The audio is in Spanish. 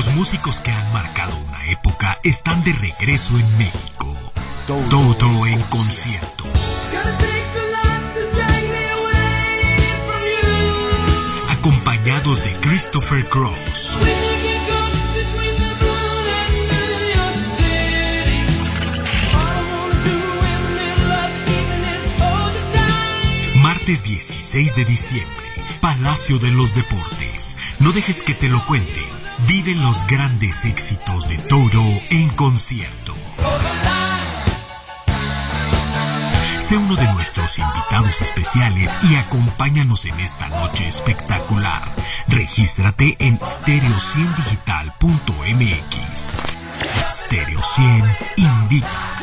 Los músicos que han marcado una época están de regreso en México. Toto en concierto. Acompañados de Christopher Cross. Martes 16 de diciembre, Palacio de los Deportes. No dejes que te lo cuenten. Vive los grandes éxitos de Toto en concierto. Sé uno de nuestros invitados especiales y acompáñanos en esta noche espectacular. Regístrate en stereo100digital.mx. Stereo 100 invita.